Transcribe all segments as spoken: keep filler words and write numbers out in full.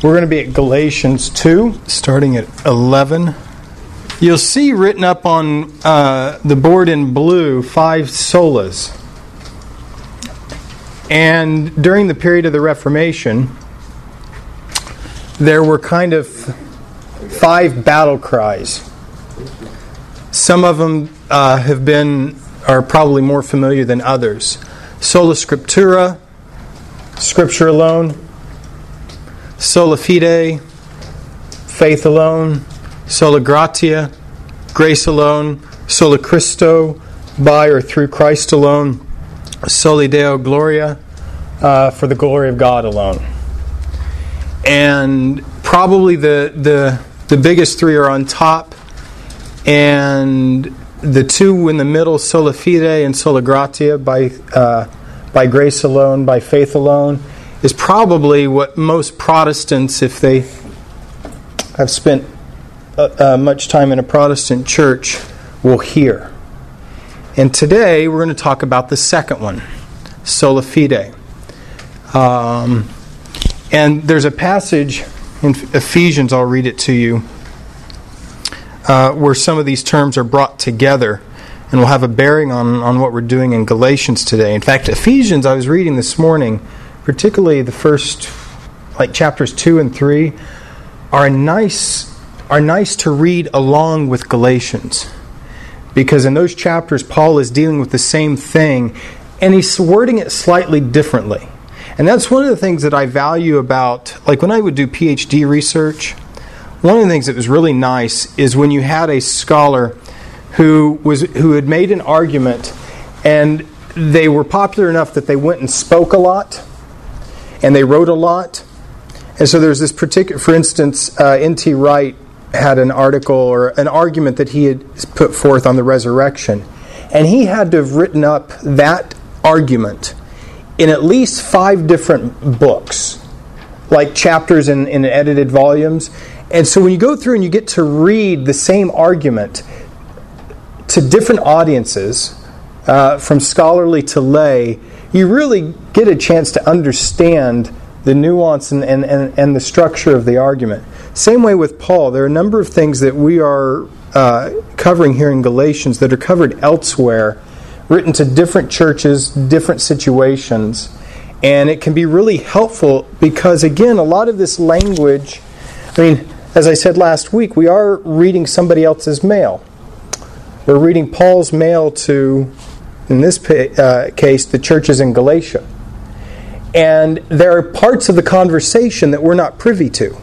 We're going to be at Galatians two, starting at eleven. You'll see written up on uh, the board in blue, five solas. And during the period of the Reformation, there were kind of five battle cries. Some of them uh, have been, are probably more familiar than others. Sola Scriptura, Scripture alone. Sola Fide, faith alone. Sola Gratia, grace alone. Sola Christo, by or through Christ alone. Soli Deo Gloria, uh, for the glory of God alone. And probably the, the the biggest three are on top, and the two in the middle, Sola Fide and Sola Gratia, by uh, by grace alone, by faith alone, is probably what most Protestants, if they have spent uh, uh, much time in a Protestant church, will hear. And today we're going to talk about the second one, Sola Fide. Um, and there's a passage in Ephesians, I'll read it to you, uh, where some of these terms are brought together and will have a bearing on, on what we're doing in Galatians today. In fact, Ephesians, I was reading this morning, particularly the first, like chapters two and three, are nice are nice to read along with Galatians. Because in those chapters, Paul is dealing with the same thing, and he's wording it slightly differently. And that's one of the things that I value about, like when I would do PhD research, one of the things that was really nice is when you had a scholar who was who had made an argument, and they were popular enough that they went and spoke a lot, and they wrote a lot. And so there's this particular, for instance, uh, N T Wright had an article or an argument that he had put forth on the resurrection. And he had to have written up that argument in at least five different books, like chapters in, in edited volumes. And so when you go through and you get to read the same argument to different audiences, uh, from scholarly to lay, you really get a chance to understand the nuance and, and, and, and the structure of the argument. Same way with Paul. There are a number of things that we are uh, covering here in Galatians that are covered elsewhere, written to different churches, different situations. And it can be really helpful because, again, a lot of this language, I mean, as I said last week, we are reading somebody else's mail. We're reading Paul's mail to, in this uh, case, the churches in Galatia. And there are parts of the conversation that we're not privy to.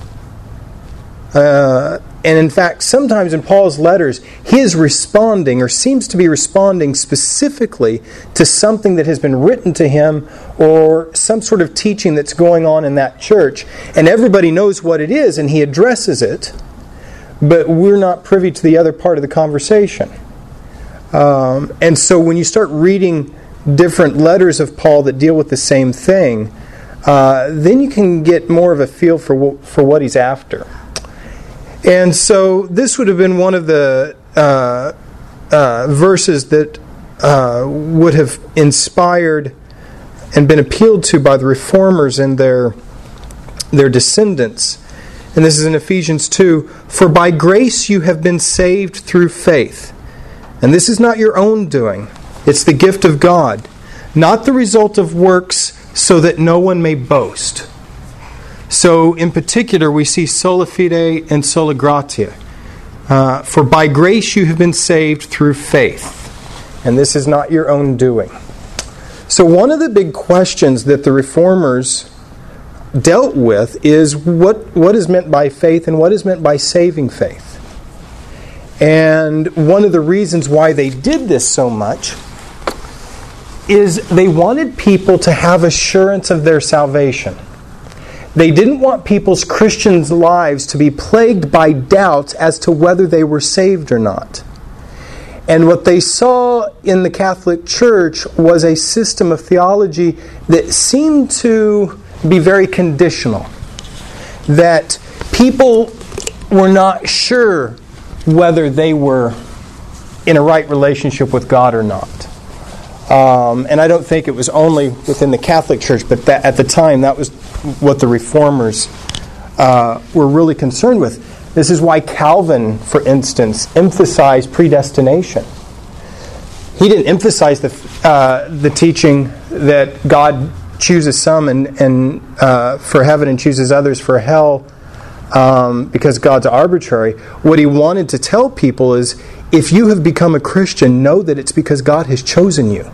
Uh, and in fact, sometimes in Paul's letters, he is responding, or seems to be responding specifically to something that has been written to him, or some sort of teaching that's going on in that church. And everybody knows what it is, and he addresses it, but we're not privy to the other part of the conversation. Um, and so when you start reading different letters of Paul that deal with the same thing, uh, then you can get more of a feel for what, for what he's after. And so this would have been one of the uh, uh, verses that uh, would have inspired and been appealed to by the reformers and their their descendants. And this is in Ephesians two. For by grace you have been saved through faith. And this is not your own doing. It's the gift of God, not the result of works, so that no one may boast. So, in particular, we see sola fide and sola gratia. Uh, for by grace you have been saved through faith. And this is not your own doing. So one of the big questions that the reformers dealt with is what, what is meant by faith and what is meant by saving faith. And one of the reasons why they did this so much is they wanted people to have assurance of their salvation. They didn't want people's Christian lives to be plagued by doubts as to whether they were saved or not. And what they saw in the Catholic Church was a system of theology that seemed to be very conditional. That people were not sure whether they were in a right relationship with God or not. Um, and I don't think it was only within the Catholic Church, but that, at the time that was what the reformers uh, were really concerned with. This is why Calvin, for instance, emphasized predestination. He didn't emphasize the uh, the teaching that God chooses some and, and uh, for heaven and chooses others for hell um, because God's arbitrary. What he wanted to tell people is, if you have become a Christian, know that it's because God has chosen you.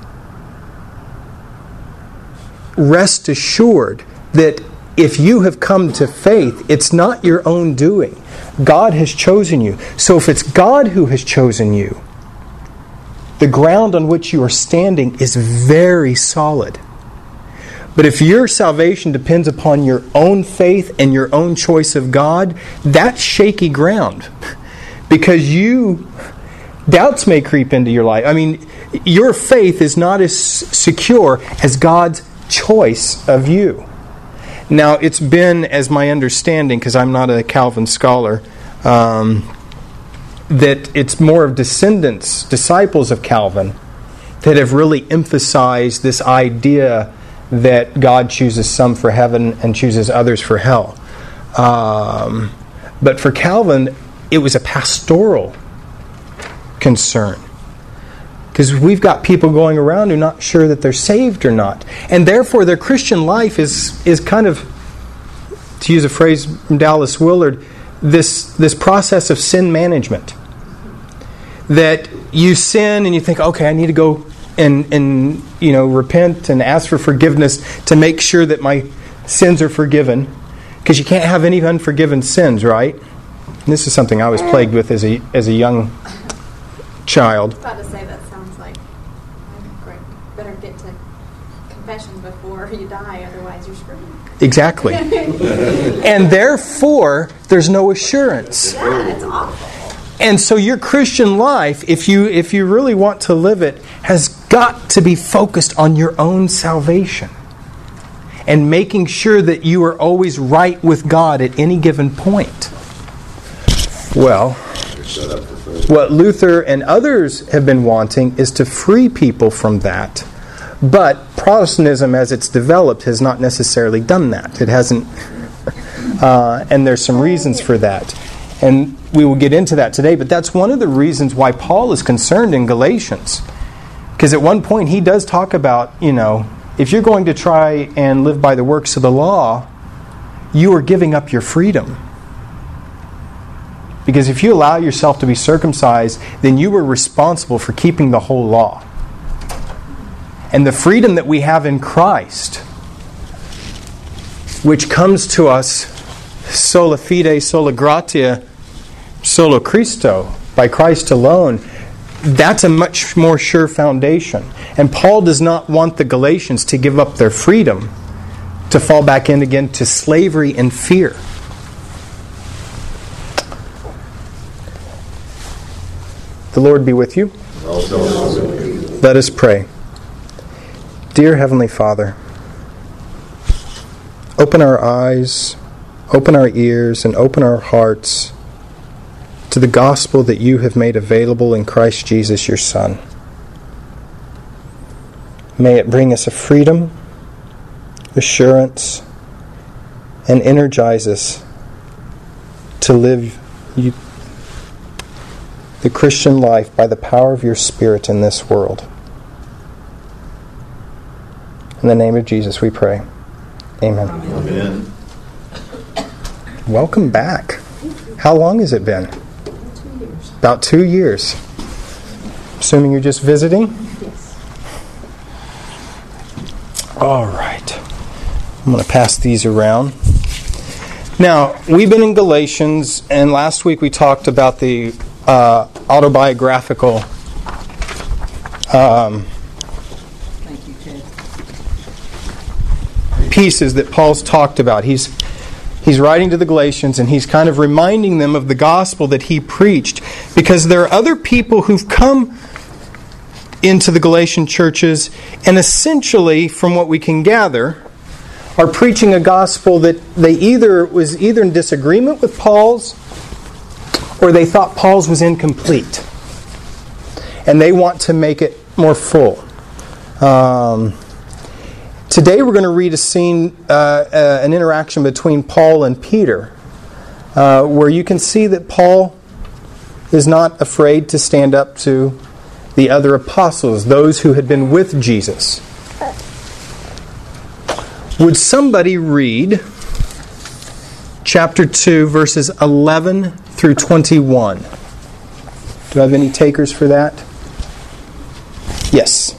Rest assured that if you have come to faith, it's not your own doing. God has chosen you. So if it's God who has chosen you, the ground on which you are standing is very solid. But if your salvation depends upon your own faith and your own choice of God, that's shaky ground. Because you, doubts may creep into your life. I mean, your faith is not as secure as God's choice of you. Now, it's been, as my understanding, because I'm not a Calvin scholar, um, that it's more of descendants, disciples of Calvin, that have really emphasized this idea that God chooses some for heaven and chooses others for hell. Um, but for Calvin, it was a pastoral concern. Because we've got people going around who are not sure that they're saved or not. And therefore their Christian life is is kind of, to use a phrase from Dallas Willard, this, this process of sin management. That you sin and you think, okay, I need to go and, and you know repent and ask for forgiveness to make sure that my sins are forgiven. Because you can't have any unforgiven sins, right? And this is something I was plagued with as a as a young child. I was about to say, that sounds like great. Better get to confession before you die, otherwise you're screwed. Exactly. And therefore, there's no assurance. Yeah, it's awful. And so your Christian life, if you if you really want to live it, has got to be focused on your own salvation. And making sure that you are always right with God at any given point. Well, what Luther and others have been wanting is to free people from that. But Protestantism, as it's developed, has not necessarily done that. It hasn't. Uh, and there's some reasons for that. And we will get into that today. But that's one of the reasons why Paul is concerned in Galatians. Because at one point he does talk about, you know, if you're going to try and live by the works of the law, you are giving up your freedom. Because if you allow yourself to be circumcised, then you are responsible for keeping the whole law. And the freedom that we have in Christ, which comes to us sola fide, sola gratia, solo Christo, by Christ alone, that's a much more sure foundation. And Paul does not want the Galatians to give up their freedom to fall back in again to slavery and fear. The Lord be with you. Let us pray. Dear Heavenly Father, open our eyes, open our ears, and open our hearts to the gospel that you have made available in Christ Jesus, your Son. May it bring us a freedom, assurance, and energize us to live you, the Christian life by the power of your Spirit in this world. In the name of Jesus we pray. Amen. Amen. Welcome back. How long has it been? Two years. About two years. Assuming you're just visiting? Yes. All right. I'm going to pass these around. Now, we've been in Galatians, and last week we talked about the uh, autobiographical um, Thank you, Ted. pieces that Paul's talked about. He's he's writing to the Galatians, and he's kind of reminding them of the gospel that he preached, because there are other people who've come into the Galatian churches, and essentially, from what we can gather, are preaching a gospel that they either was either in disagreement with Paul's, or they thought Paul's was incomplete, and they want to make it more full. Um, Today we're going to read a scene, uh, uh, an interaction between Paul and Peter, uh, where you can see that Paul is not afraid to stand up to the other apostles, those who had been with Jesus. Would somebody read chapter two, verses eleven through twenty-one? Do I have any takers for that? Yes.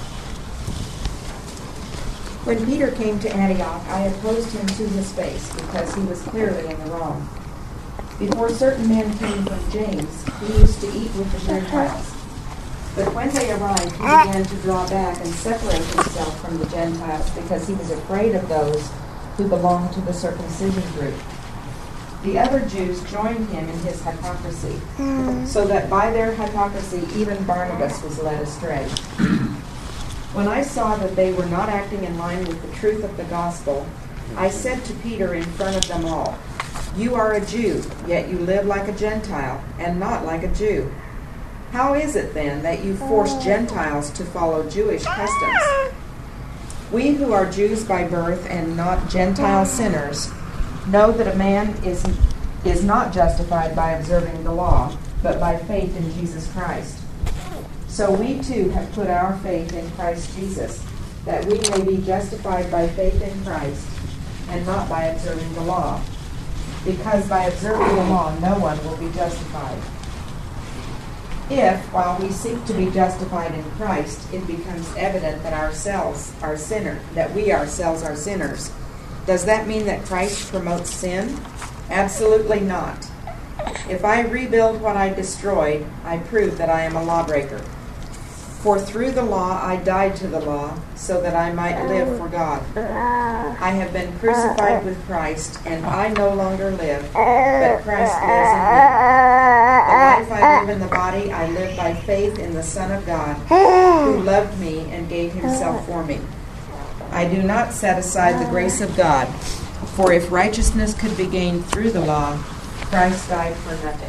When Peter came to Antioch, I opposed him to his face, because he was clearly in the wrong. Before certain men came from James, he used to eat with the Gentiles. But when they arrived, he began to draw back and separate himself from the Gentiles, because he was afraid of those who belonged to the circumcision group. The other Jews joined him in his hypocrisy, so that by their hypocrisy even Barnabas was led astray. When I saw that they were not acting in line with the truth of the gospel, I said to Peter in front of them all, "You are a Jew, yet you live like a Gentile, and not like a Jew. How is it then that you force Gentiles to follow Jewish customs? We who are Jews by birth and not Gentile sinners know that a man is, is not justified by observing the law, but by faith in Jesus Christ. So we too have put our faith in Christ Jesus, that we may be justified by faith in Christ, and not by observing the law. Because by observing the law, no one will be justified. If, while we seek to be justified in Christ, it becomes evident that ourselves are sinner, that we ourselves are sinners, does that mean that Christ promotes sin? Absolutely not. If I rebuild what I destroyed, I prove that I am a lawbreaker. For through the law I died to the law, so that I might live for God. I have been crucified with Christ, and I no longer live, but Christ lives in me. The life I live in the body, I live by faith in the Son of God, who loved me and gave himself for me. I do not set aside the grace of God, for if righteousness could be gained through the law, Christ died for nothing."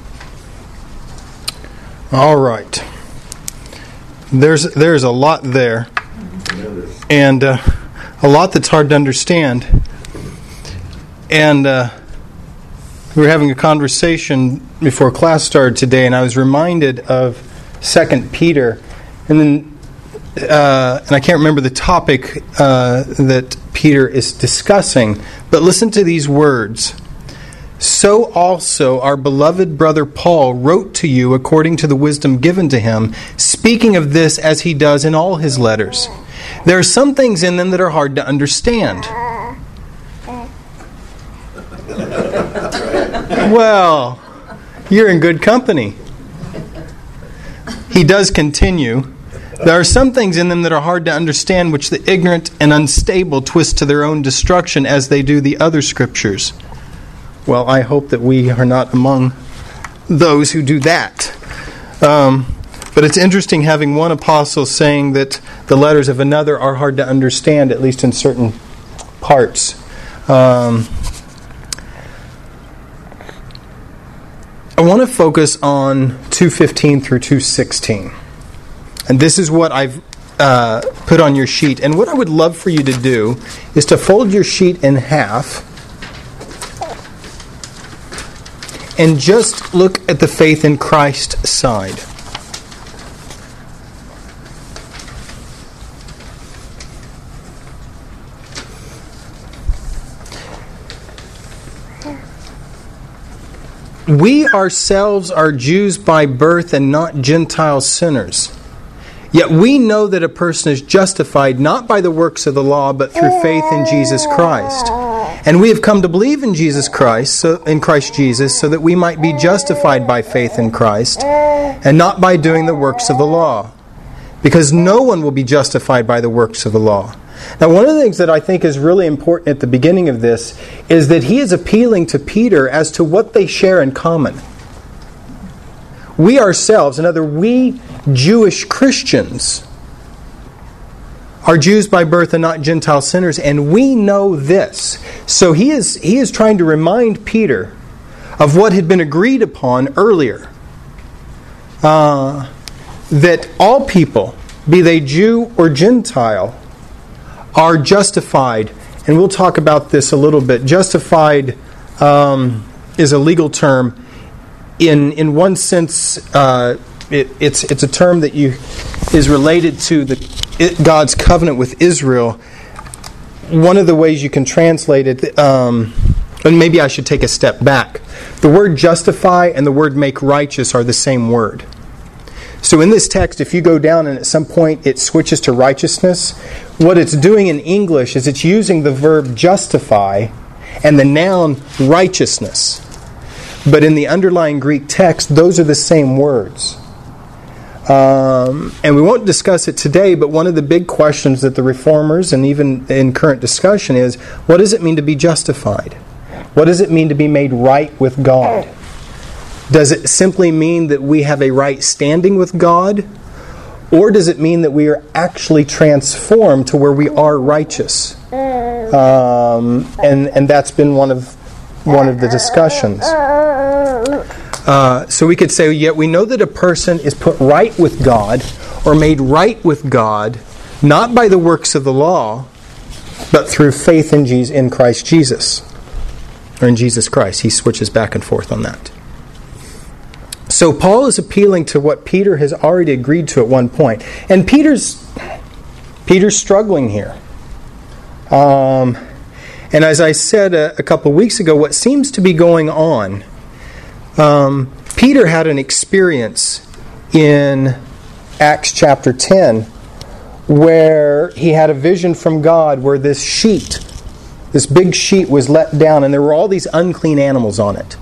All right. There's there's a lot there, and uh, a lot that's hard to understand. And uh, we were having a conversation before class started today, and I was reminded of Second Peter, and then uh, and I can't remember the topic uh, that Peter is discussing, but listen to these words. "So also our beloved brother Paul wrote to you according to the wisdom given to him, speaking of this as he does in all his letters. There are some things in them that are hard to understand." Well, you're in good company. He does continue. "There are some things in them that are hard to understand, which the ignorant and unstable twist to their own destruction, as they do the other scriptures." Well, I hope that we are not among those who do that. Um, but it's interesting having one apostle saying that the letters of another are hard to understand, at least in certain parts. Um, I want to focus on two fifteen through two sixteen. And this is what I've uh, put on your sheet. And what I would love for you to do is to fold your sheet in half and just look at the faith in Christ side. We ourselves are Jews by birth and not Gentile sinners. Yet we know that a person is justified not by the works of the law, but through faith in Jesus Christ. And we have come to believe in Jesus Christ, so, in Christ Jesus, so that we might be justified by faith in Christ, and not by doing the works of the law. Because no one will be justified by the works of the law. Now, one of the things that I think is really important at the beginning of this is that he is appealing to Peter as to what they share in common. We ourselves, in other words, we Jewish Christians, are Jews by birth and not Gentile sinners, and we know this. So he is he is trying to remind Peter of what had been agreed upon earlier. Uh, that all people, be they Jew or Gentile, are justified. And we'll talk about this a little bit. Justified um, is a legal term. In in one sense, uh, it, it's it's a term that you is related to the it, God's covenant with Israel. One of the ways you can translate it, um, and maybe I should take a step back. The word justify and the word make righteous are the same word. So in this text, if you go down and at some point it switches to righteousness, what it's doing in English is it's using the verb justify and the noun righteousness. But in the underlying Greek text, those are the same words. Um, and we won't discuss it today, but one of the big questions that the reformers and even in current discussion is, what does it mean to be justified? What does it mean to be made right with God? Does it simply mean that we have a right standing with God? Or does it mean that we are actually transformed to where we are righteous? Um, and, and that's been one of one of the discussions. Uh, so we could say, yet we know that a person is put right with God or made right with God, not by the works of the law, but through faith in Jesus, in Christ Jesus. Or in Jesus Christ. He switches back and forth on that. So Paul is appealing to what Peter has already agreed to at one point. And Peter's Peter's struggling here. Um, and as I said a, a couple of weeks ago, what seems to be going on, um, Peter had an experience in Acts chapter ten where he had a vision from God where this sheet, this big sheet was let down and there were all these unclean animals on it.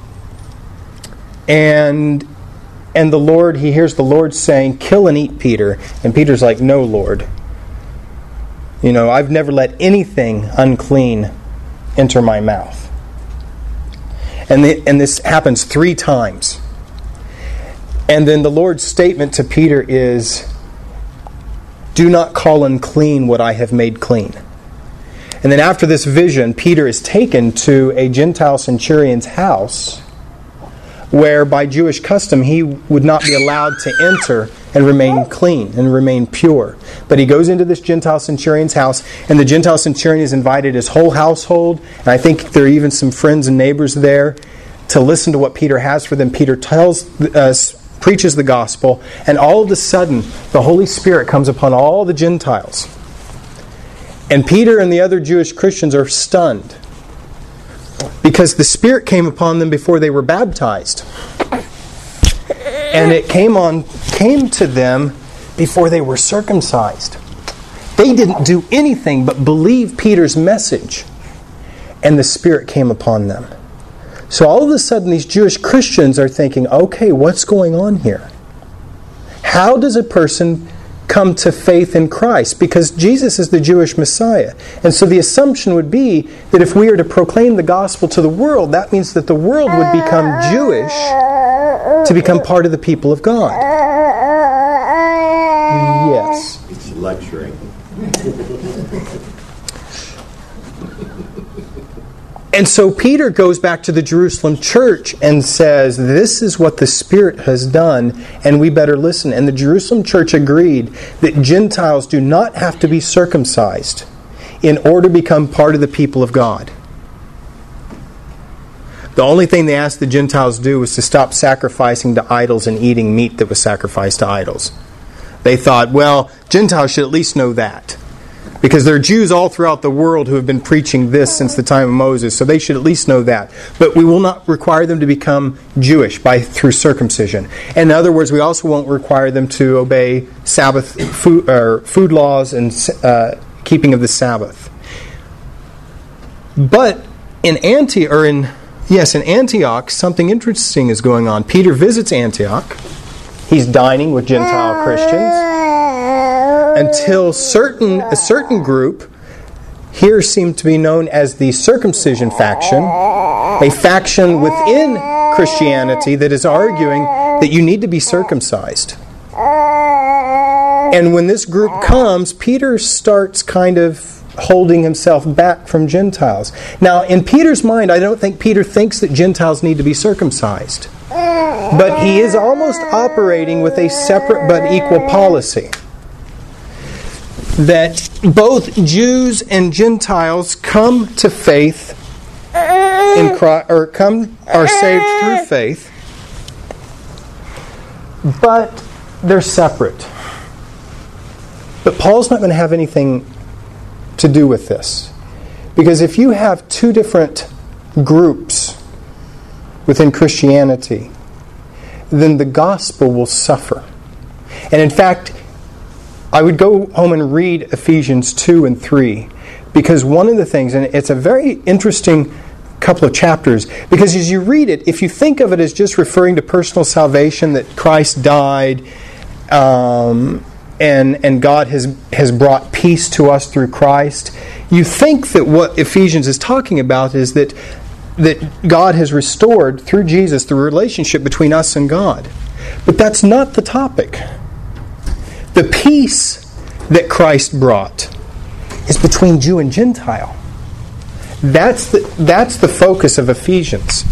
And and the Lord, he hears the Lord saying, kill and eat Peter. And Peter's like, no, Lord. You know, I've never let anything unclean enter my mouth. And, the, and this happens three times. And then the Lord's statement to Peter is, do not call unclean what I have made clean. And then after this vision, Peter is taken to a Gentile centurion's house where by Jewish custom he would not be allowed to enter and remain clean and remain pure. But he goes into this Gentile centurion's house, and the Gentile centurion has invited his whole household, and I think there are even some friends and neighbors there, to listen to what Peter has for them. Peter tells us, uh, preaches the gospel, and all of a sudden the Holy Spirit comes upon all the Gentiles. And Peter and the other Jewish Christians are stunned, because the Spirit came upon them before they were baptized. And it came on came to them before they were circumcised. They didn't do anything but believe Peter's message. And the Spirit came upon them. So all of a sudden these Jewish Christians are thinking, okay, what's going on here? How does a person come to faith in Christ? Because Jesus is the Jewish Messiah. And so the assumption would be that if we are to proclaim the gospel to the world, that means that the world would become Jewish to become part of the people of God. Yes. It's lecturing. And so Peter goes back to the Jerusalem church and says, this is what the Spirit has done, and we better listen. And the Jerusalem church agreed that Gentiles do not have to be circumcised in order to become part of the people of God. The only thing they asked the Gentiles to do was to stop sacrificing to idols and eating meat that was sacrificed to idols. They thought, well, Gentiles should at least know that. Because there are Jews all throughout the world who have been preaching this since the time of Moses, so they should at least know that. But we will not require them to become Jewish by through circumcision. And in other words, we also won't require them to obey Sabbath food, or food laws and uh, keeping of the Sabbath. But in Antioch, or in yes, in Antioch, something interesting is going on. Peter visits Antioch. He's dining with Gentile Christians. Until certain a certain group here seem to be known as the circumcision faction, a faction within Christianity that is arguing that you need to be circumcised. And when this group comes, Peter starts kind of holding himself back from Gentiles. Now, in Peter's mind, I don't think Peter thinks that Gentiles need to be circumcised. But he is almost operating with a separate but equal policy. that both Jews and Gentiles come to faith in Christ, or come are saved through faith, but they're separate. But Paul's not going to have anything to do with this, because if you have two different groups within Christianity, then the gospel will suffer. And in fact, I would go home and read Ephesians two and three, because one of the things, and it's a very interesting couple of chapters, because as you read it, if you think of it as just referring to personal salvation, that Christ died, um, and and God has has brought peace to us through Christ, you think that what Ephesians is talking about is that that God has restored through Jesus the relationship between us and God. But that's not the topic. The peace that Christ brought is between Jew and Gentile. That's the, that's the focus of Ephesians.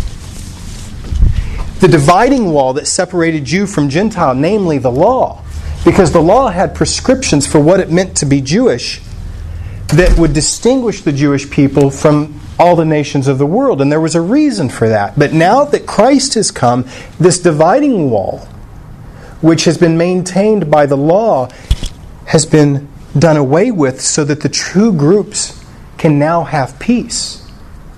The dividing wall that separated Jew from Gentile, namely the law, because the law had prescriptions for what it meant to be Jewish that would distinguish the Jewish people from all the nations of the world, and there was a reason for that. But now that Christ has come, this dividing wall, which has been maintained by the law, has been done away with so that the true groups can now have peace.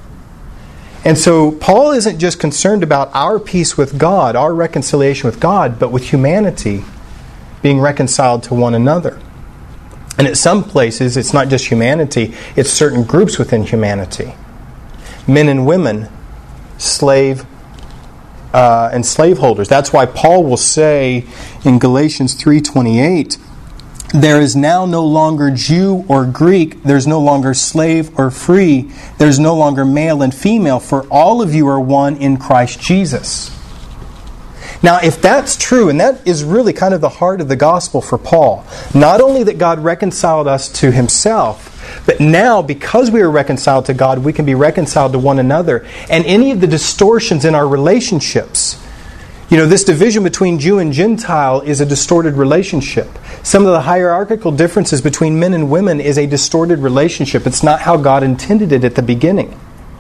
And so Paul isn't just concerned about our peace with God, our reconciliation with God, but with humanity being reconciled to one another. And at some places, it's not just humanity, it's certain groups within humanity. Men and women, slave uh, and slaveholders. That's why Paul will say in Galatians three twenty-eight, there is now no longer Jew or Greek, there's no longer slave or free, there's no longer male and female, for all of you are one in Christ Jesus. Now, if that's true, and that is really kind of the heart of the gospel for Paul, not only that God reconciled us to Himself, but now, because we are reconciled to God, we can be reconciled to one another. And any of the distortions in our relationships, you know, this division between Jew and Gentile is a distorted relationship. Some of the hierarchical differences between men and women is a distorted relationship. It's not how God intended it at the beginning.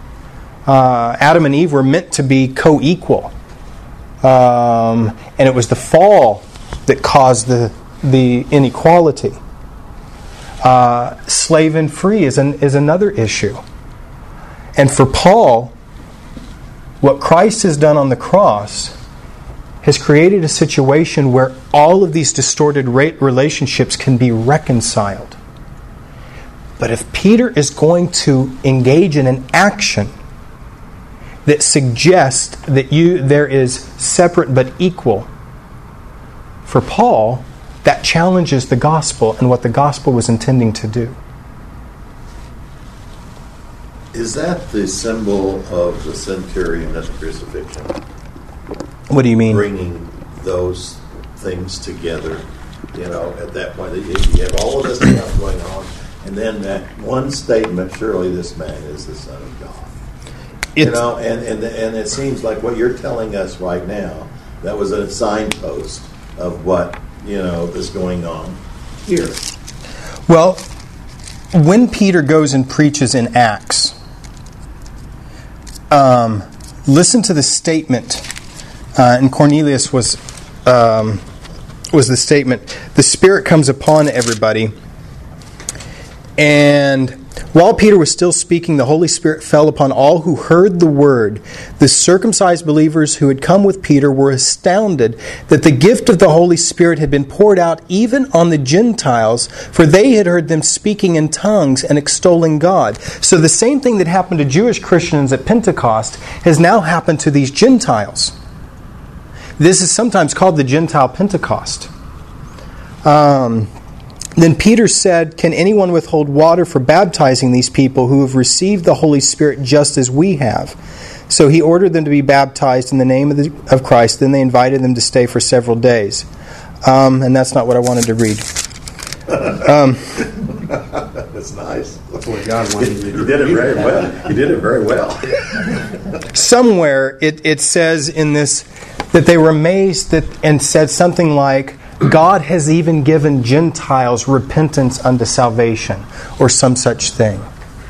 Uh, Adam and Eve were meant to be co-equal. Um, and it was the fall that caused the, the inequality. Uh, slave and free is an, is another issue. And for Paul, what Christ has done on the cross has created a situation where all of these distorted relationships can be reconciled. But if Peter is going to engage in an action that suggests that you there is separate but equal, for Paul, that challenges the gospel and what the gospel was intending to do. Is that the symbol of the centurion at the crucifixion? What do you mean? Bringing those things together, you know, at that point. You have all of this stuff going on, and then that one statement, surely this man is the Son of God. It's, you know, and, and, and it seems like what you're telling us right now, that was a signpost of what, you know, is going on here. Well, when Peter goes and preaches in Acts, um, listen to the statement, uh, and Cornelius was um, was the statement. The Spirit comes upon everybody, and while Peter was still speaking, the Holy Spirit fell upon all who heard the word. The circumcised believers who had come with Peter were astounded that the gift of the Holy Spirit had been poured out even on the Gentiles, for they had heard them speaking in tongues and extolling God. So the same thing that happened to Jewish Christians at Pentecost has now happened to these Gentiles. This is sometimes called the Gentile Pentecost. Um... Then Peter said, "Can anyone withhold water for baptizing these people who have received the Holy Spirit just as we have?" So he ordered them to be baptized in the name of, the, of Christ. Then they invited them to stay for several days. Um, and that's not what I wanted to read. Um, that's nice. That's what God wanted you to do. You did it very well. You did it very well. Somewhere it, it says in this that they were amazed that and said something like, God has even given Gentiles repentance unto salvation, or some such thing.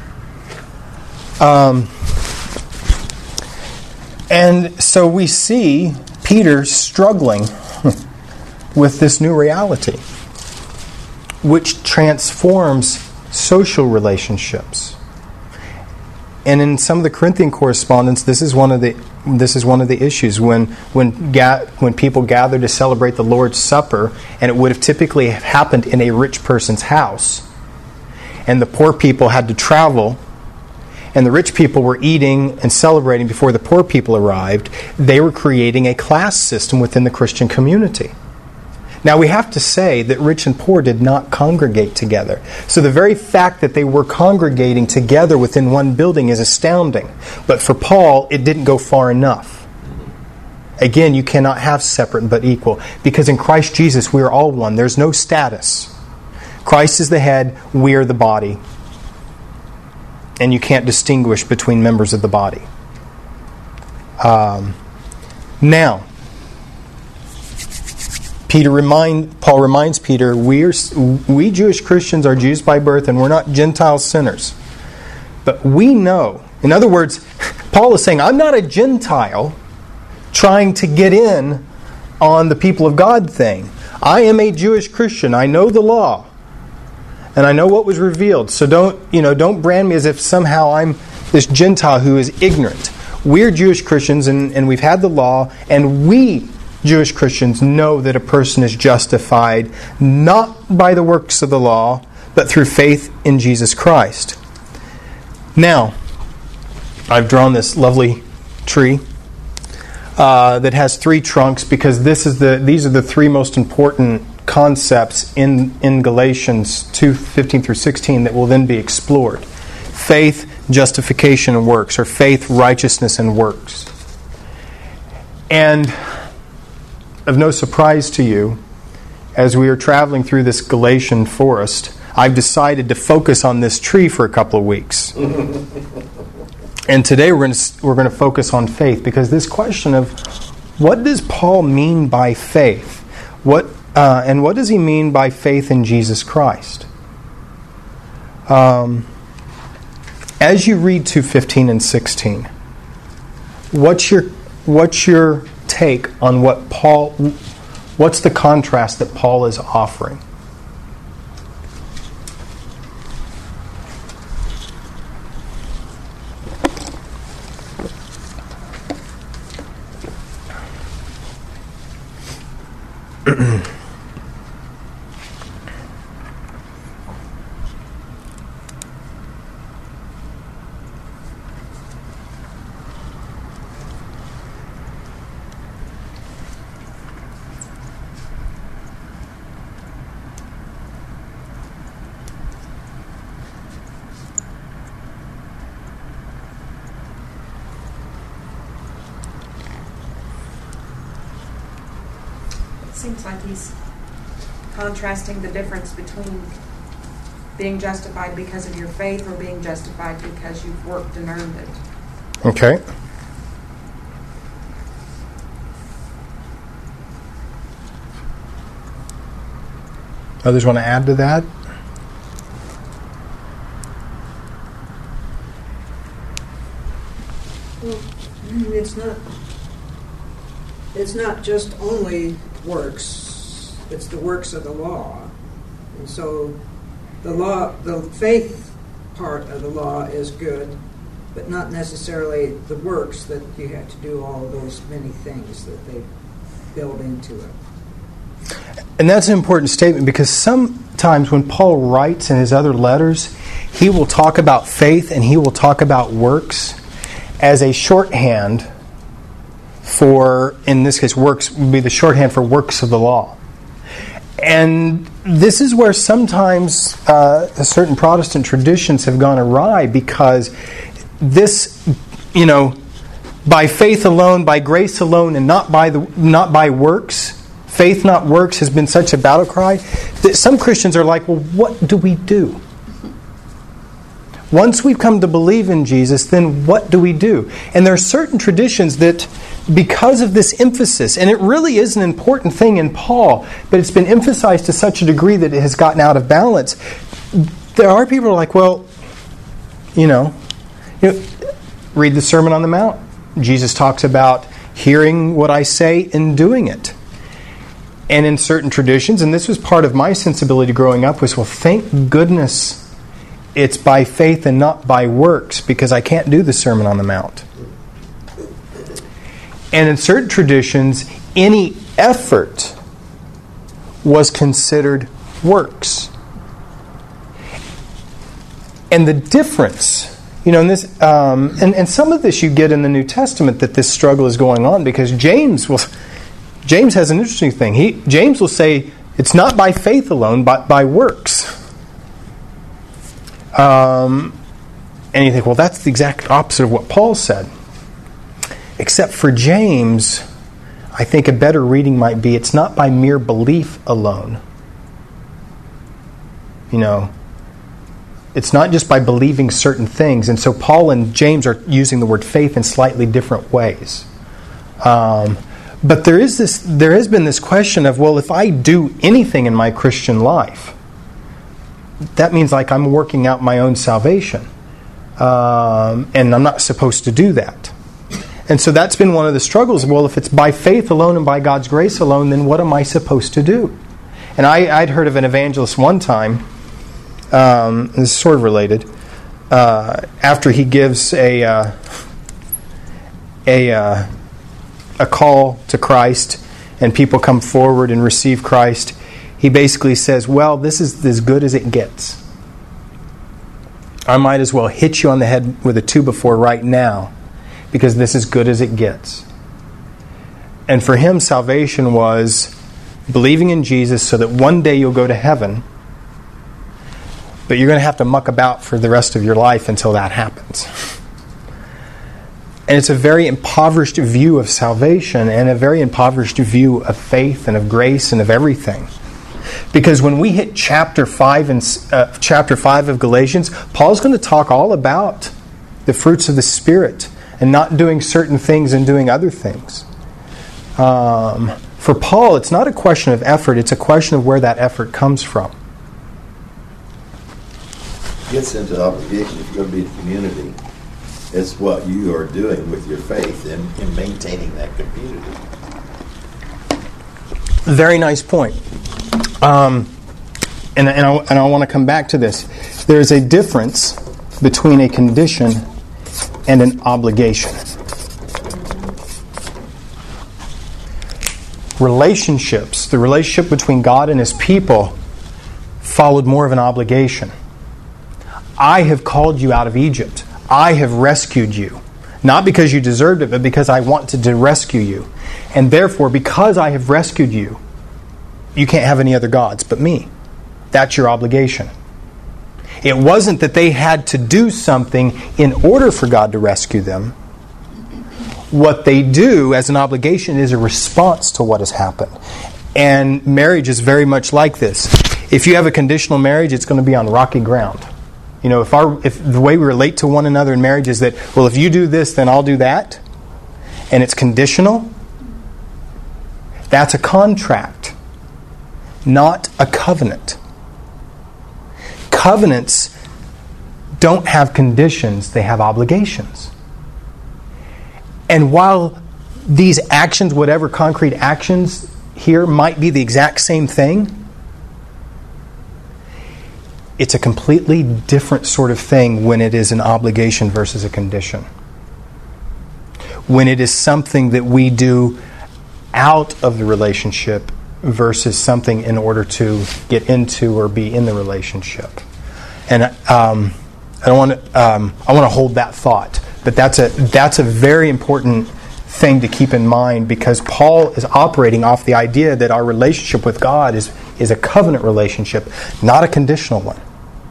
Um, and so we see Peter struggling with this new reality, which transforms social relationships. And in some of the Corinthian correspondence, this is one of the this is one of the issues when when ga- when people gather to celebrate the Lord's Supper, and it would have typically happened in a rich person's house, and the poor people had to travel, and the rich people were eating and celebrating before the poor people arrived. They were creating a class system within the Christian community. Now, we have to say that rich and poor did not congregate together. So the very fact that they were congregating together within one building is astounding. But for Paul, it didn't go far enough. Again, you cannot have separate but equal. Because in Christ Jesus, we are all one. There's no status. Christ is the head, we are the body. And you can't distinguish between members of the body. Um, now, Peter remind Paul reminds Peter, we are we Jewish Christians are Jews by birth, and we're not Gentile sinners. But we know, in other words, Paul is saying, I'm not a Gentile trying to get in on the people of God thing. I am a Jewish Christian. I know the law, and I know what was revealed. So don't you know? Don't brand me as if somehow I'm this Gentile who is ignorant. We're Jewish Christians, and, and we've had the law, and we Jewish Christians know that a person is justified not by the works of the law, but through faith in Jesus Christ. Now, I've drawn this lovely tree uh, that has three trunks, because this is the these are the three most important concepts in, in Galatians two fifteen through sixteen that will then be explored. Faith, justification, and works, or faith, righteousness, and works. And of no surprise to you, as we are traveling through this Galatian forest, I've decided to focus on this tree for a couple of weeks. And today we're going to we're going to focus on faith, because this question of what does Paul mean by faith, what uh, and what does he mean by faith in Jesus Christ? Um, as you read two fifteen and sixteen, what's your what's your take on what Paul, what's the contrast that Paul is offering? Seems like he's contrasting the difference between being justified because of your faith or being justified because you've worked and earned it. Okay. Others want to add to that? Well, it's not. It's not just only works, it's the works of the law. And so the law, the faith part of the law is good, but not necessarily the works that you have to do all of those many things that they build into it. And that's an important statement, because sometimes when Paul writes in his other letters, he will talk about faith and he will talk about works as a shorthand for, in this case, works would be the shorthand for works of the law. And this is where sometimes uh, certain Protestant traditions have gone awry, because this, you know, by faith alone, by grace alone, and not by the not by works, faith not works, has been such a battle cry that some Christians are like, well, what do we do? Once we've come to believe in Jesus, then what do we do? And there are certain traditions that because of this emphasis, and it really is an important thing in Paul, but it's been emphasized to such a degree that it has gotten out of balance. There are people who are like, well, you know, you know, read the Sermon on the Mount. Jesus talks about hearing what I say and doing it. And in certain traditions, and this was part of my sensibility growing up, was, well, thank goodness it's by faith and not by works, because I can't do the Sermon on the Mount. And in certain traditions, any effort was considered works. And the difference, you know, in this, um, and, and some of this you get in the New Testament, that this struggle is going on, because James will, James has an interesting thing. He James will say it's not by faith alone, but by works. Um, and you think, well, that's the exact opposite of what Paul said. Except for James, I think a better reading might be, it's not by mere belief alone. You know, it's not just by believing certain things. And so Paul and James are using the word faith in slightly different ways. Um, but there is this, there has been this question of, well, if I do anything in my Christian life, that means like I'm working out my own salvation. Um, and I'm not supposed to do that. And so that's been one of the struggles. Well, if it's by faith alone and by God's grace alone, then what am I supposed to do? And I, I'd heard of an evangelist one time, um, this is sort of related, uh, after he gives a uh, a uh, a call to Christ and people come forward and receive Christ, he basically says, well, this is as good as it gets. I might as well hit you on the head with a two before right now, because this is good as it gets. And for him, salvation was believing in Jesus so that one day you'll go to heaven, but you're going to have to muck about for the rest of your life until that happens. And it's a very impoverished view of salvation and a very impoverished view of faith and of grace and of everything. Because when we hit chapter five and uh, chapter five of Galatians, Paul's going to talk all about the fruits of the Spirit and not doing certain things and doing other things. Um, for Paul, it's not a question of effort, it's a question of where that effort comes from. It gets into obligation. If you're going to be a community, it's what you are doing with your faith in, in maintaining that community. Very nice point. Um, and, and I, and I want to come back to this. There's a difference between a condition and an obligation. Relationships, the relationship between God and His people, followed more of an obligation. I have called you out of Egypt. I have rescued you. Not because you deserved it, but because I wanted to rescue you. And therefore, because I have rescued you, you can't have any other gods but me. That's your obligation. It wasn't that they had to do something in order for God to rescue them. What they do as an obligation is a response to what has happened. And marriage is very much like this. If you have a conditional marriage, it's going to be on rocky ground. You know, if our if the way we relate to one another in marriage is that, well, if you do this, then I'll do that, and it's conditional, that's a contract, not a covenant. Covenants don't have conditions, they have obligations. And while these actions, whatever concrete actions here might be the exact same thing, it's a completely different sort of thing when it is an obligation versus a condition. When it is something that we do out of the relationship versus something in order to get into or be in the relationship. And um, I don't want to. Um, I want to hold that thought. But that's a that's a very important thing to keep in mind, because Paul is operating off the idea that our relationship with God is is a covenant relationship, not a conditional one.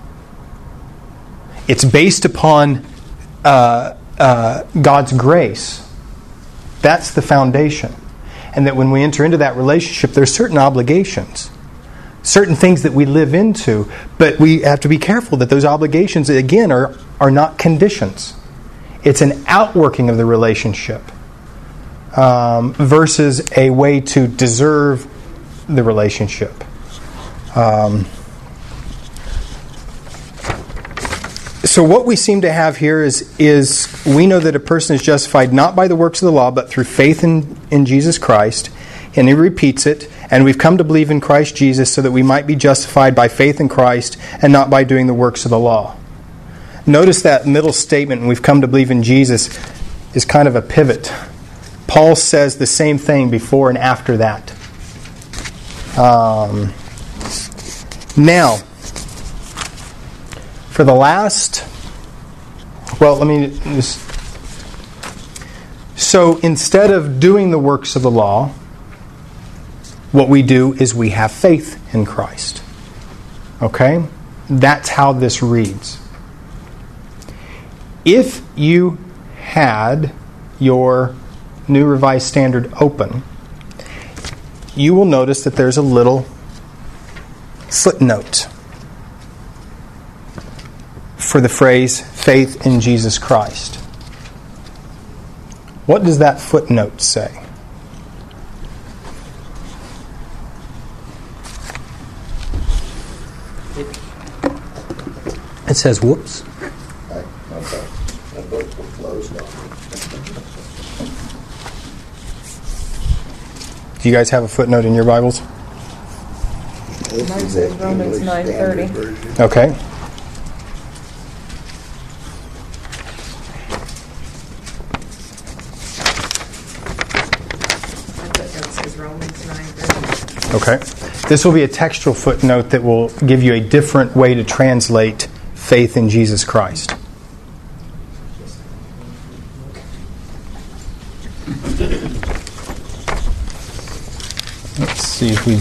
It's based upon uh, uh, God's grace. That's the foundation. And that when we enter into that relationship, there's certain obligations, certain things that we live into, but we have to be careful that those obligations, again, are, are not conditions. It's an outworking of the relationship. um, versus a way to deserve the relationship. Um, so what we seem to have here is, is we know that a person is justified not by the works of the law, but through faith in, in Jesus Christ. And he repeats it, and we've come to believe in Christ Jesus so that we might be justified by faith in Christ and not by doing the works of the law. Notice that middle statement, we've come to believe in Jesus, is kind of a pivot. Paul says the same thing before and after that. Um, now, for the last, well, let me just, so instead of doing the works of the law, what we do is we have faith in Christ. Okay? That's how this reads. If you had your New Revised Standard open, you will notice that there's a little footnote for the phrase faith in Jesus Christ. What does that footnote say? It says, whoops. I, my book, my book will close now. Do you guys have a footnote in your Bibles? This Mine is says the Romans English nine thirty. Standard Version. Okay. I thought that says Romans nine thirty. Okay. This will be a textual footnote that will give you a different way to translate faith in Jesus Christ. Let's see if we...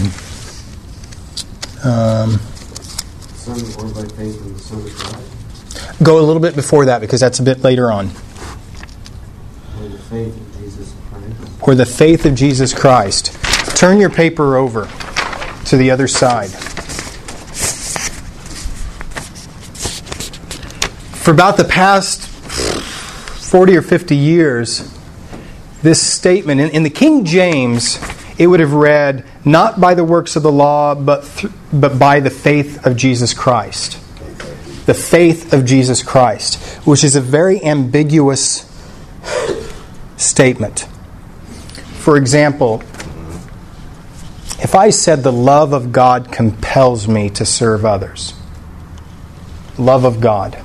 Um, Son or by faith in the Son of God, go a little bit before that because that's a bit later on. or the faith of Jesus Christ. Or the faith of Jesus Christ. Turn your paper over to the other side. For about the past forty or fifty years, this statement, in, in the King James, it would have read, not by the works of the law, but th- but by the faith of Jesus Christ. The faith of Jesus Christ, which is a very ambiguous statement. For example, if I said the love of God compels me to serve others, love of God,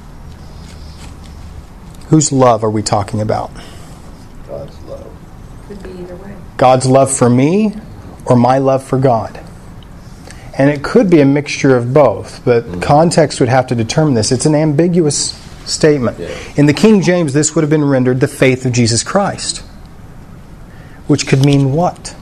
whose love are we talking about? God's love. Could be either way. God's love for me or my love for God? And it could be a mixture of both, but mm-hmm. context would have to determine this. It's an ambiguous statement. Yeah. In the King James, this would have been rendered the faith of Jesus Christ, which could mean what?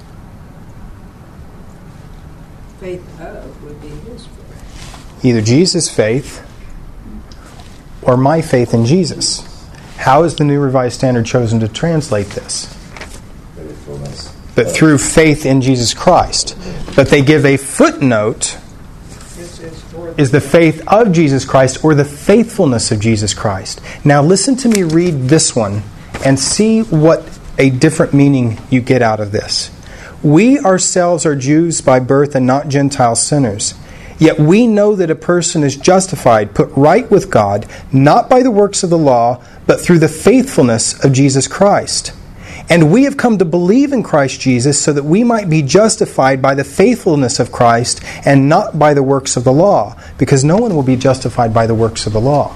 Faith of would be his faith. Either Jesus' faith or my faith in Jesus. How has the New Revised Standard chosen to translate this? Faithfulness. But through faith in Jesus Christ. But they give a footnote, This is for the is the faith of Jesus Christ or the faithfulness of Jesus Christ. Now listen to me read this one and see what a different meaning you get out of this. We ourselves are Jews by birth and not Gentile sinners. Yet we know that a person is justified, put right with God, not by the works of the law, but through the faithfulness of Jesus Christ. And we have come to believe in Christ Jesus so that we might be justified by the faithfulness of Christ and not by the works of the law, because no one will be justified by the works of the law.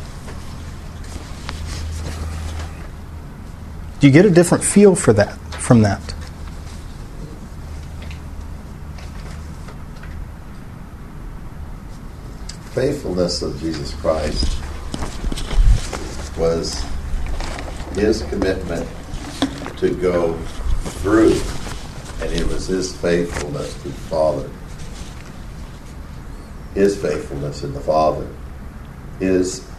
Do you get a different feel for that from that? Faithfulness of Jesus Christ was his commitment to go through, and it was his faithfulness to the Father. His faithfulness in the Father. His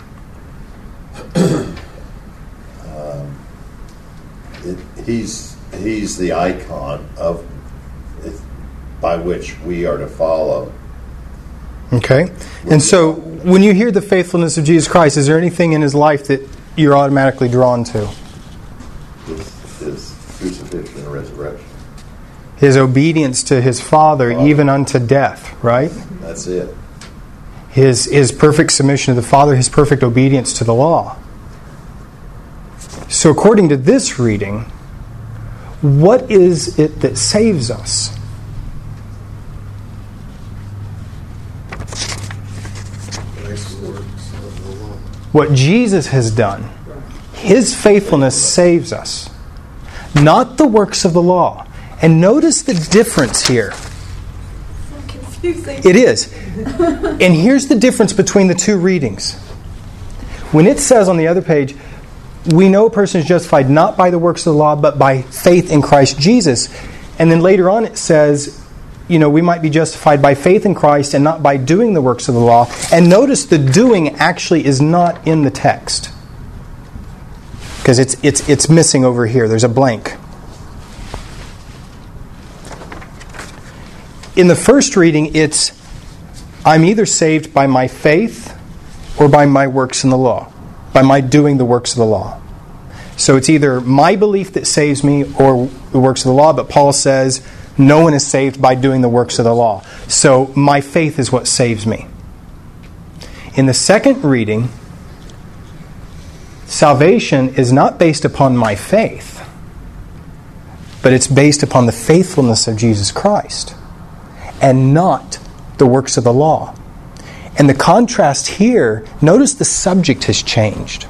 um, it, he's he's the icon of it, by which we are to follow. Okay. And so when you hear the faithfulness of Jesus Christ, is there anything in his life that you're automatically drawn to? His, his his crucifixion and resurrection. His obedience to his Father, Father. even unto death, right? That's it. His, his perfect submission to the Father, his perfect obedience to the law. So according to this reading, what is it that saves us? What Jesus has done. His faithfulness saves us. Not the works of the law. And notice the difference here. So confusing. It is. And here's the difference between the two readings. When it says on the other page, we know a person is justified not by the works of the law, but by faith in Christ Jesus. And then later on it says, you know, we might be justified by faith in Christ and not by doing the works of the law. And notice the doing actually is not in the text. Because it's, it's, it's missing over here. There's a blank. In the first reading, it's, I'm either saved by my faith or by my works in the law, by my doing the works of the law. So it's either my belief that saves me or the works of the law, but Paul says no one is saved by doing the works of the law. So my faith is what saves me. In the second reading, salvation is not based upon my faith, but it's based upon the faithfulness of Jesus Christ and not the works of the law. And the contrast here, notice the subject has changed.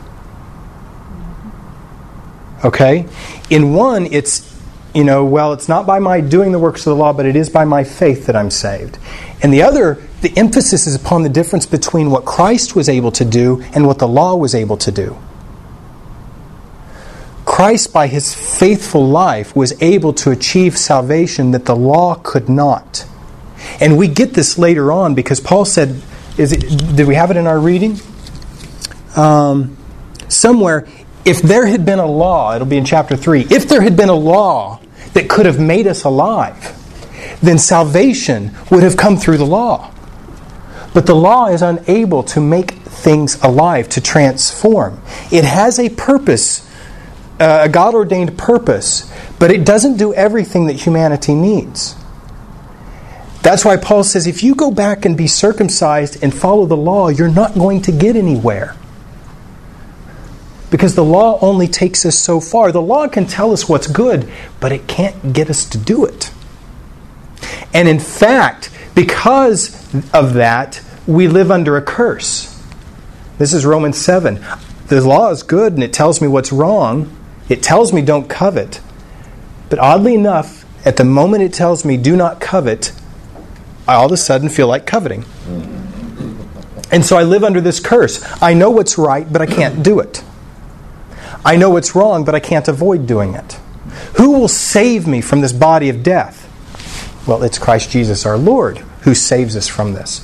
Okay? In one, it's, you know, well, it's not by my doing the works of the law, but it is by my faith that I'm saved. And the other, the emphasis is upon the difference between what Christ was able to do and what the law was able to do. Christ, by his faithful life, was able to achieve salvation that the law could not. And we get this later on because Paul said, is it, did we have it in our reading? Um, somewhere, if there had been a law, it'll be in chapter three, if there had been a law that could have made us alive, then salvation would have come through the law. But the law is unable to make things alive, to transform. It has a purpose, uh, a God-ordained purpose, but it doesn't do everything that humanity needs. That's why Paul says, if you go back and be circumcised and follow the law, you're not going to get anywhere. Because the law only takes us so far. The law can tell us what's good, but it can't get us to do it. And in fact, because of that, we live under a curse. This is Romans seven. The law is good and it tells me what's wrong. It tells me don't covet. But oddly enough, at the moment it tells me do not covet, I all of a sudden feel like coveting. And so I live under this curse. I know what's right, but I can't do it. I know what's wrong, but I can't avoid doing it. Who will save me from this body of death? Well, it's Christ Jesus our Lord who saves us from this.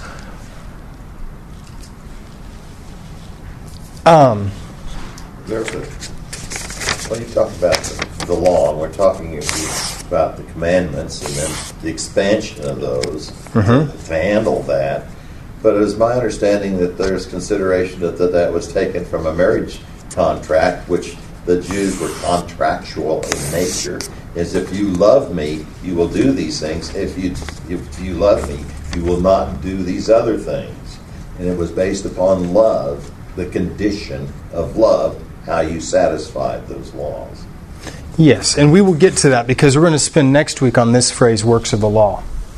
Um, There's a, when you talk about the, the law, we're talking about the commandments and then the expansion of those mm-hmm. to, to handle that. But it is my understanding that there's consideration that that, that was taken from a marriage contract, which the Jews were contractual in nature, is if you love me, you will do these things. If you if you love me, you will not do these other things. And it was based upon love, the condition of love, how you satisfied those laws. Yes, and we will get to that because we're going to spend next week on this phrase, works of the law.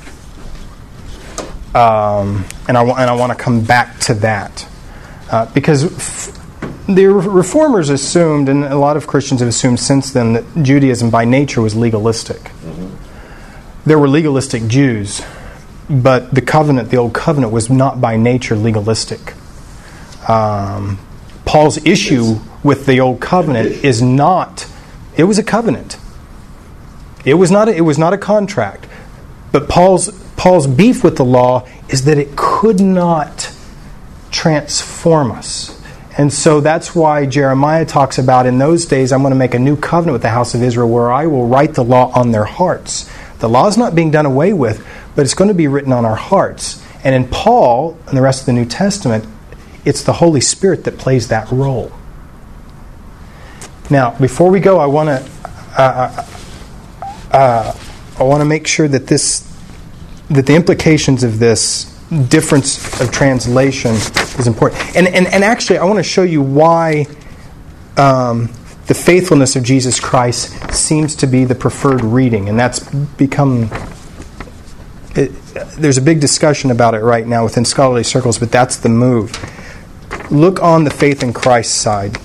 Um, and I, w- and I want to come back to that. Uh, because f- the Reformers assumed, and a lot of Christians have assumed since then, that Judaism by nature was legalistic. Mm-hmm. There were legalistic Jews, but the covenant, the Old Covenant, was not by nature legalistic. Um, Paul's issue with the Old Covenant is not, it was a covenant. It was not a, it was not a contract. But Paul's Paul's beef with the law is that it could not transform us. And so that's why Jeremiah talks about, in those days I'm going to make a new covenant with the house of Israel where I will write the law on their hearts. The law is not being done away with, but it's going to be written on our hearts. And in Paul and the rest of the New Testament, it's the Holy Spirit that plays that role. Now, before we go, I want to uh, uh, I want to make sure that this, that the implications of this difference of translation is important. And and, and actually, I want to show you why um, the faithfulness of Jesus Christ seems to be the preferred reading, and that's become. It, there's a big discussion about it right now within scholarly circles, but that's the move. Look on the faith in Christ side.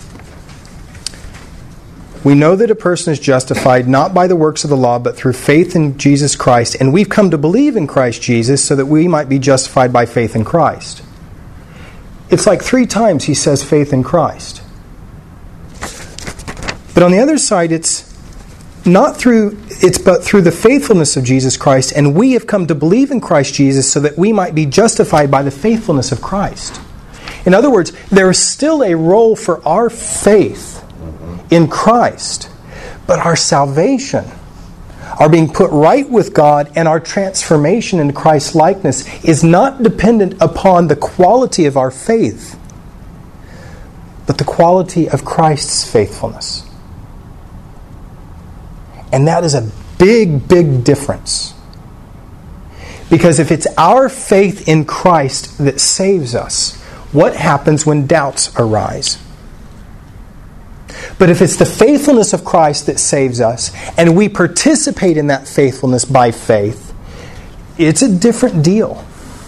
We know that a person is justified not by the works of the law, but through faith in Jesus Christ. And we've come to believe in Christ Jesus so that we might be justified by faith in Christ. It's like three times he says faith in Christ. But on the other side, it's not through, it's but through the faithfulness of Jesus Christ. And we have come to believe in Christ Jesus so that we might be justified by the faithfulness of Christ. In other words, there is still a role for our faith in Christ, but our salvation, our being put right with God, and our transformation into Christ's likeness is not dependent upon the quality of our faith, but the quality of Christ's faithfulness. And that is a big, big difference. Because if it's our faith in Christ that saves us, what happens when doubts arise? But if it's the faithfulness of Christ that saves us, and we participate in that faithfulness by faith, it's a different deal.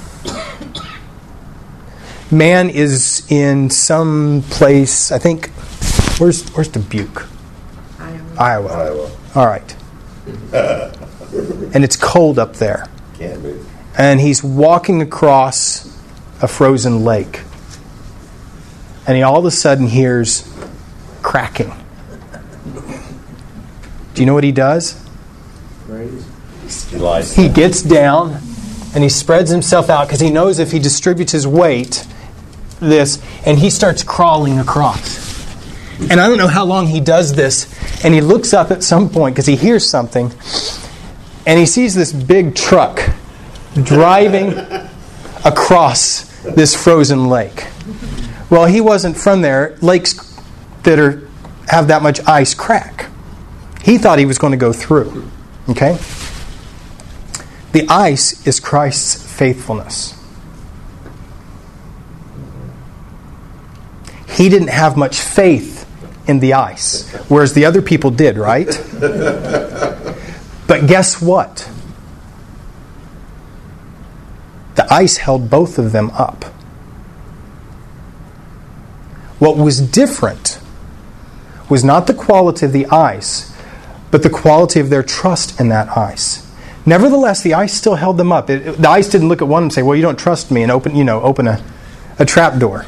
Man is in some place, I think, where's where's Dubuque? Iowa. Iowa. Iowa. All right. And it's cold up there. Can be. And he's walking across a frozen lake. And he all of a sudden hears cracking. Do you know what he does? He lies. He gets down and he spreads himself out because he knows if he distributes his weight, this, and he starts crawling across. And I don't know how long he does this, and he looks up at some point because he hears something, and he sees this big truck driving across this frozen lake. Well, he wasn't from there. Lakes that are have that much ice crack. He thought he was going to go through. Okay? The ice is Christ's faithfulness. He didn't have much faith in the ice, whereas the other people did, right? But guess what? The ice held both of them up. What was different was not the quality of the ice, but the quality of their trust in that ice. Nevertheless, the ice still held them up. It, it, the ice didn't look at one and say, "Well, you don't trust me," and open, you know, open a, a trap door.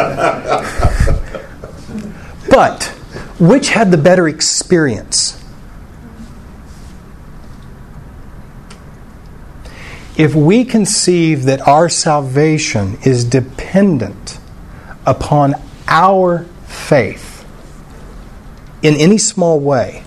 But which had the better experience? If we conceive that our salvation is dependent upon our faith in any small way,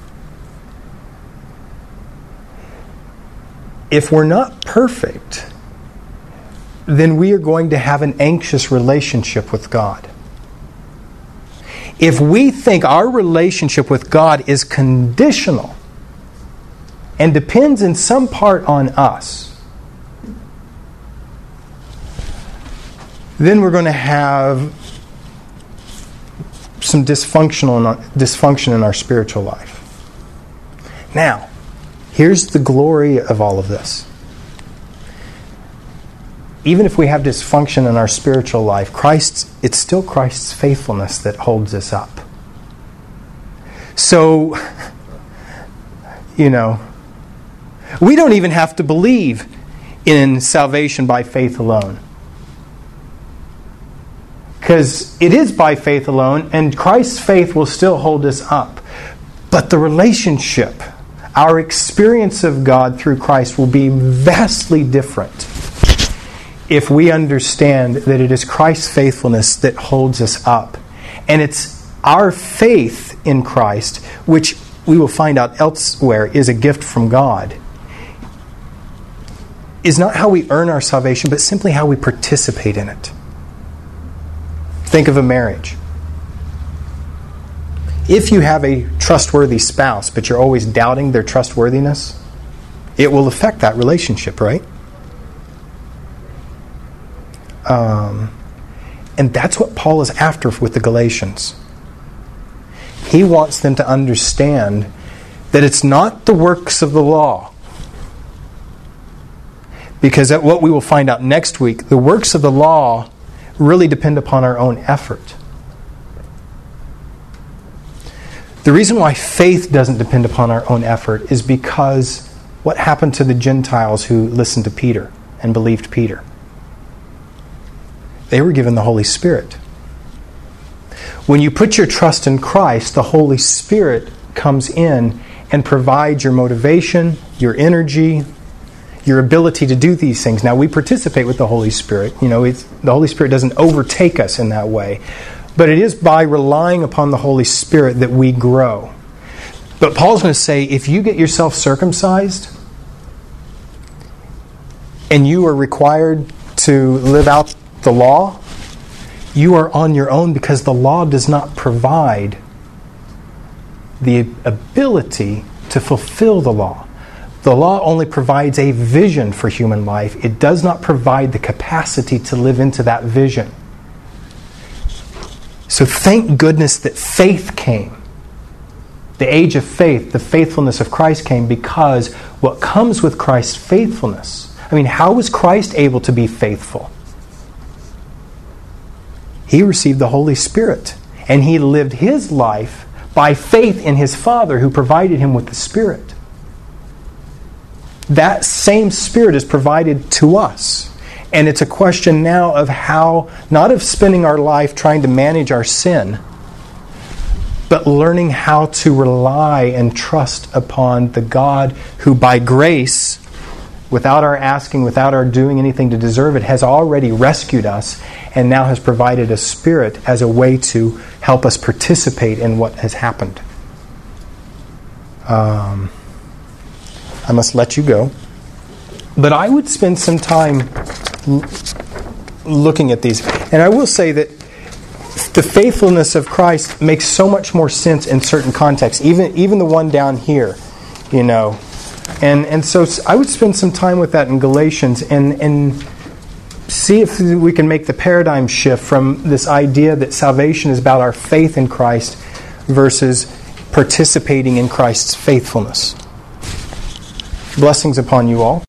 if we're not perfect, then we are going to have an anxious relationship with God. If we think our relationship with God is conditional and depends in some part on us, then we're going to have some dysfunctional dysfunction in our spiritual life. Now, here's the glory of all of this. Even if we have dysfunction in our spiritual life, Christ's, it's still Christ's faithfulness that holds us up. So, you know, we don't even have to believe in salvation by faith alone. Because it is by faith alone, and Christ's faith will still hold us up. But the relationship, our experience of God through Christ will be vastly different if we understand that it is Christ's faithfulness that holds us up. And it's our faith in Christ, which we will find out elsewhere is a gift from God, is not how we earn our salvation, but simply how we participate in it. Think of a marriage. If you have a trustworthy spouse, but you're always doubting their trustworthiness, it will affect that relationship, right? Um, and that's what Paul is after with the Galatians. He wants them to understand that it's not the works of the law. Because at what we will find out next week, the works of the law really depend upon our own effort. The reason why faith doesn't depend upon our own effort is because what happened to the Gentiles who listened to Peter and believed Peter? They were given the Holy Spirit. When you put your trust in Christ, the Holy Spirit comes in and provides your motivation, your energy, your ability to do these things. Now, we participate with the Holy Spirit. You know, it's, the Holy Spirit doesn't overtake us in that way. But it is by relying upon the Holy Spirit that we grow. But Paul's going to say, if you get yourself circumcised and you are required to live out the law, you are on your own because the law does not provide the ability to fulfill the law. The law only provides a vision for human life. It does not provide the capacity to live into that vision. So thank goodness that faith came. The age of faith, the faithfulness of Christ came, because what comes with Christ's faithfulness, I mean, how was Christ able to be faithful? He received the Holy Spirit, and he lived his life by faith in his Father who provided him with the Spirit. That same Spirit is provided to us. And it's a question now of how, not of spending our life trying to manage our sin, but learning how to rely and trust upon the God who by grace, without our asking, without our doing anything to deserve it, has already rescued us and now has provided a Spirit as a way to help us participate in what has happened. Um, I must let you go. But I would spend some time looking at these. And I will say that the faithfulness of Christ makes so much more sense in certain contexts, even even the one down here, you know. And and so I would spend some time with that in Galatians and, and see if we can make the paradigm shift from this idea that salvation is about our faith in Christ versus participating in Christ's faithfulness. Blessings upon you all.